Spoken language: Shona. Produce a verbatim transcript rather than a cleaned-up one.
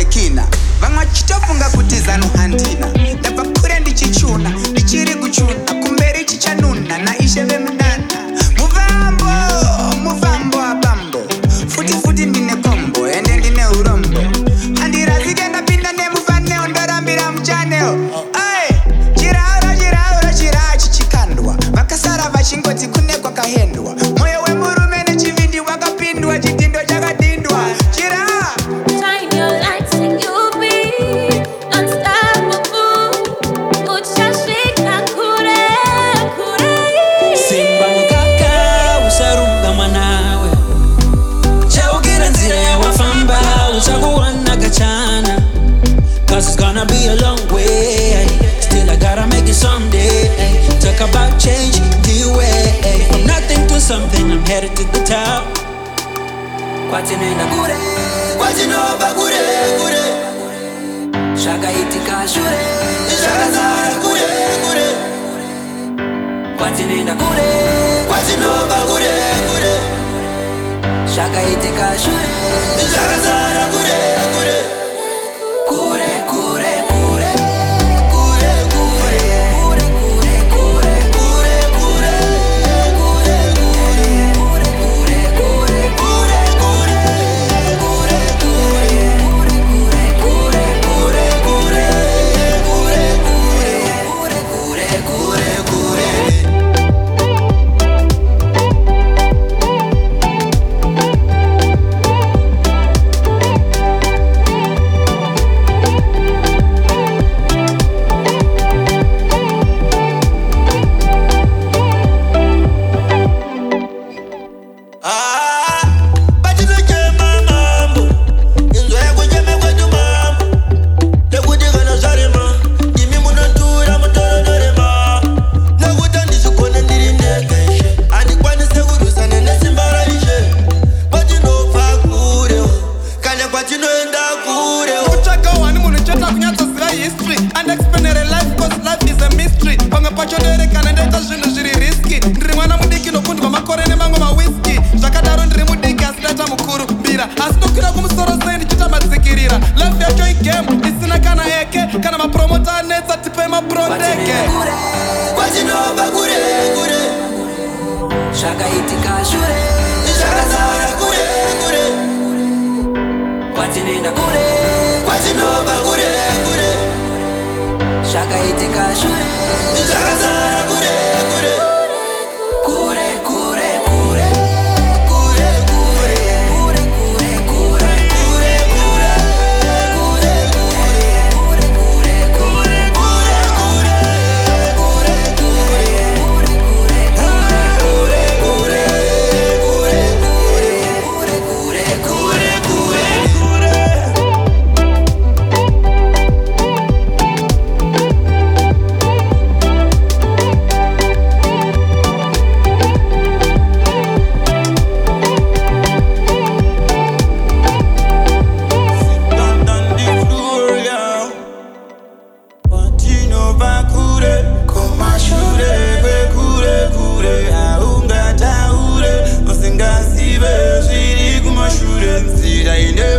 sekina vamwe chitofunga kuti zano handina ndabva kure ndichichuna ndichiri kuchuna kumberi chichanuna naishe vemudana muvambo muvambo abambo futi futi ndine kombo ende ndine urombo handirazike ndapinda nemufaneo ndorambira muchaneo ai chirauro chirauro chiraa chichikandwa vakasara vachingoti kune kwakahendwa moyo wemurume nechivindi wakapindwa chitindo chakadindwa chiraa Cause it's gonna be a long way. Still I gotta make it someday. Talk about change the way. From nothing to something, I'm headed to the top. Kwatinenda kure, kwatinova kure kure. Shaka itika shure, shaka zara kure kure. Kwatinenda kure, kwatinova kure kure. Shaka itika shure, shaka zara kure kure. Kure kure kure kure kure kure kure kure kure kure Aunga taure, usingazive, zviri kumashure, nzira ine